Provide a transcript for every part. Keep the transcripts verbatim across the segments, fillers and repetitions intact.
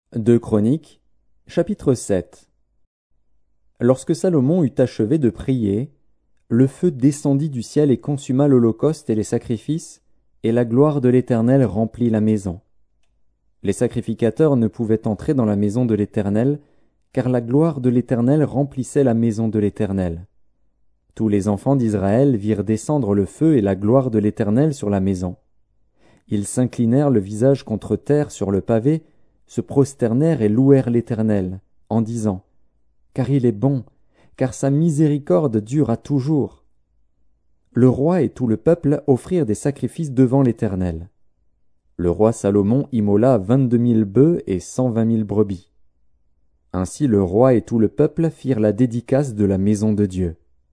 deux Chroniques, chapitre sept. Lorsque Salomon eut achevé de prier, le feu descendit du ciel et consuma l'holocauste et les sacrifices, et la gloire de l'Éternel remplit la maison. Les sacrificateurs ne pouvaient entrer dans la maison de l'Éternel, car la gloire de l'Éternel remplissait la maison de l'Éternel. Tous les enfants d'Israël virent descendre le feu et la gloire de l'Éternel sur la maison. Ils s'inclinèrent le visage contre terre sur le pavé, se prosternèrent et louèrent l'Éternel, en disant « Car il est bon, car sa miséricorde dure à toujours. » Le roi et tout le peuple offrirent des sacrifices devant l'Éternel. Le roi Salomon immola vingt-deux mille bœufs et cent vingt mille brebis. Ainsi le roi et tout le peuple firent la dédicace de la maison de Dieu.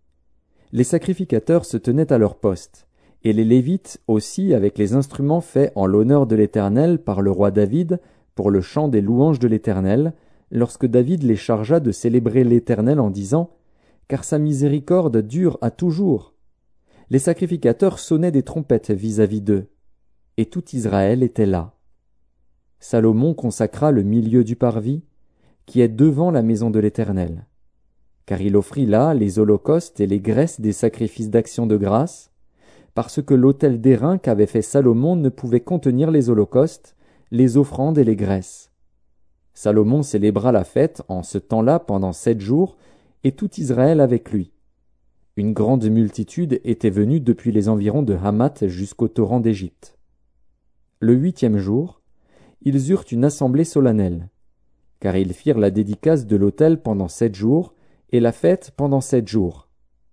Les sacrificateurs se tenaient à leur poste, et les Lévites aussi avec les instruments faits en l'honneur de l'Éternel par le roi David pour le chant des louanges de l'Éternel, lorsque David les chargea de célébrer l'Éternel en disant « Car sa miséricorde dure à toujours ». Les sacrificateurs sonnaient des trompettes vis-à-vis d'eux, et tout Israël était là. Salomon consacra le milieu du parvis, qui est devant la maison de l'Éternel. Car il offrit là les holocaustes et les graisses des sacrifices d'action de grâce, parce que l'autel d'airain qu'avait fait Salomon ne pouvait contenir les holocaustes, les offrandes et les graisses. Salomon célébra la fête en ce temps-là pendant sept jours, et tout Israël avec lui. Une grande multitude était venue depuis les environs de Hamath jusqu'au torrent d'Égypte. Le huitième jour, ils eurent une assemblée solennelle, car ils firent la dédicace de l'autel pendant sept jours, et la fête pendant sept jours.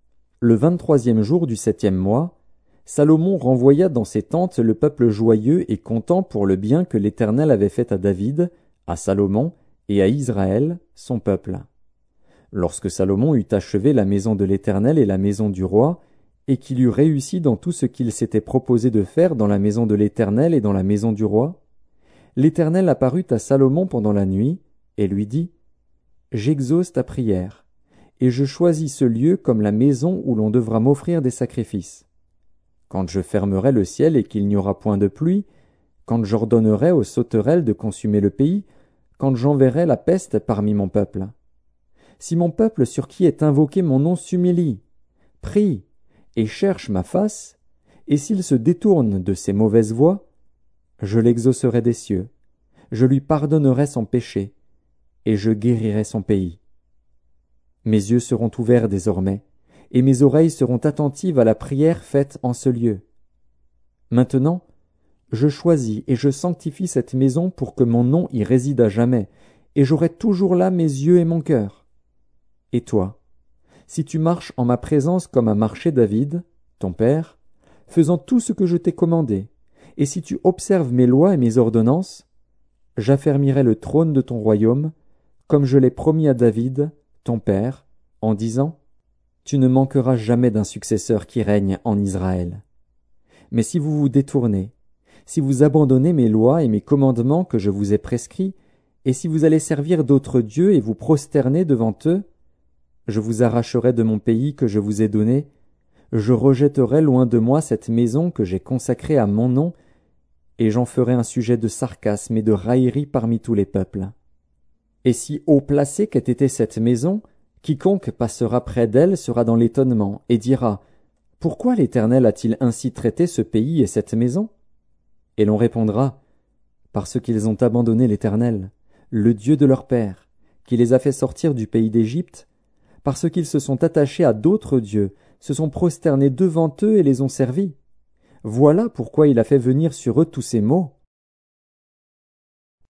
Le vingt-troisième jour du septième mois, Salomon renvoya dans ses tentes le peuple joyeux et content pour le bien que l'Éternel avait fait à David, à Salomon et à Israël, son peuple. Lorsque Salomon eut achevé la maison de l'Éternel et la maison du roi, et qu'il eut réussi dans tout ce qu'il s'était proposé de faire dans la maison de l'Éternel et dans la maison du roi, l'Éternel apparut à Salomon pendant la nuit, et lui dit « J'exauce ta prière, et je choisis ce lieu comme la maison où l'on devra m'offrir des sacrifices. Quand je fermerai le ciel et qu'il n'y aura point de pluie, quand j'ordonnerai aux sauterelles de consumer le pays, quand j'enverrai la peste parmi mon peuple. Si mon peuple sur qui est invoqué mon nom s'humilie, prie et cherche ma face, et s'il se détourne de ses mauvaises voies, je l'exaucerai des cieux, je lui pardonnerai son péché, et je guérirai son pays. Mes yeux seront ouverts désormais, et mes oreilles seront attentives à la prière faite en ce lieu. Maintenant, je choisis et je sanctifie cette maison pour que mon nom y réside à jamais, et j'aurai toujours là mes yeux et mon cœur. Et toi, si tu marches en ma présence comme a marché David, ton père, faisant tout ce que je t'ai commandé, et si tu observes mes lois et mes ordonnances, j'affermirai le trône de ton royaume, comme je l'ai promis à David, ton père, en disant « Tu ne manqueras jamais d'un successeur qui règne en Israël. » Mais si vous vous détournez, si vous abandonnez mes lois et mes commandements que je vous ai prescrits, et si vous allez servir d'autres dieux et vous prosterner devant eux, je vous arracherai de mon pays que je vous ai donné, je rejetterai loin de moi cette maison que j'ai consacrée à mon nom, et j'en ferai un sujet de sarcasme et de raillerie parmi tous les peuples. Et si haut placée qu'ait été cette maison, quiconque passera près d'elle sera dans l'étonnement, et dira « Pourquoi l'Éternel a-t-il ainsi traité ce pays et cette maison ?» Et l'on répondra « Parce qu'ils ont abandonné l'Éternel, le Dieu de leur père, qui les a fait sortir du pays d'Égypte, parce qu'ils se sont attachés à d'autres dieux, se sont prosternés devant eux et les ont servis. Voilà pourquoi il a fait venir sur eux tous ces maux.